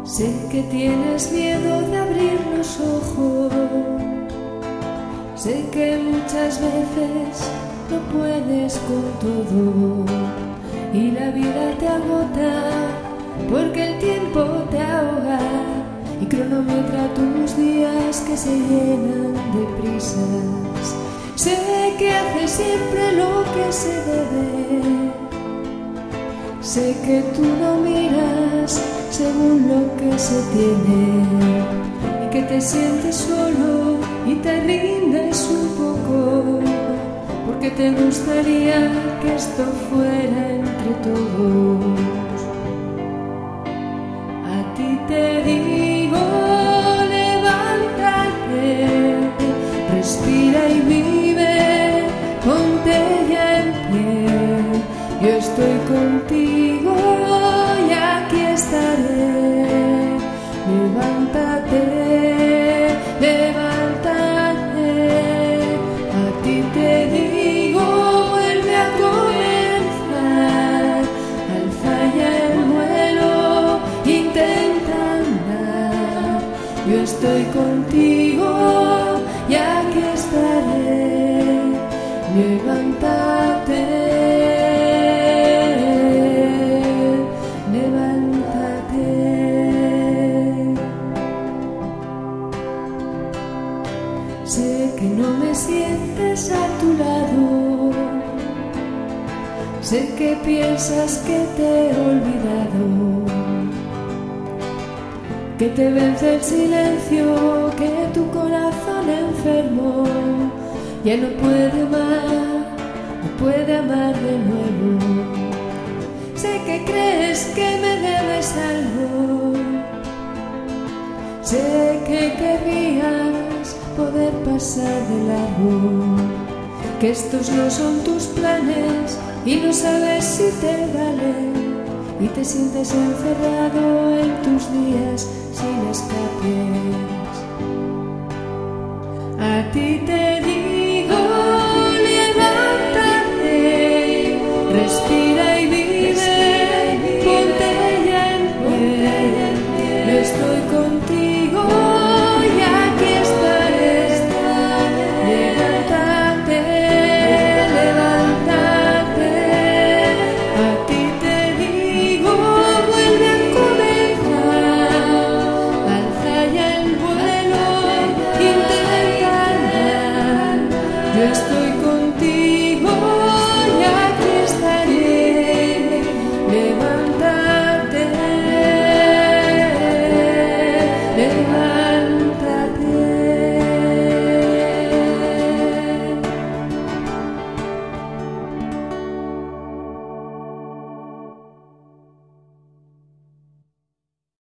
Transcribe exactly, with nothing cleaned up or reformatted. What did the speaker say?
Sé que tienes miedo de abrir los ojos, sé que muchas veces no puedes con todo y la vida te agota porque el tiempo te ahoga y cronometra tus días que se llenan de prisas. Sé que haces siempre lo que se debe, sé que tú no miras según lo que se tiene y que te sientes solo y te rindes un poco porque te gustaría que esto fuera entre todos. A ti te digo, levántate, respira y vive, ponte ya en pie, yo estoy contigo y aquí estaré. Levántate, levántate, a ti te digo, vuelve a comenzar, alza ya el vuelo, intenta andar, yo estoy contigo y aquí estaré. Levántate. Sé que no me sientes a tu lado, sé que piensas que te he olvidado, que te vence el silencio, que tu corazón enfermo ya no puede más, no puede amar de nuevo. Sé que crees que me debes algo, sé que querrías poder pasar de largo, que estos no son tus planes y no sabes si te valen y te sientes encerrado en tus días sin escapes. A ti te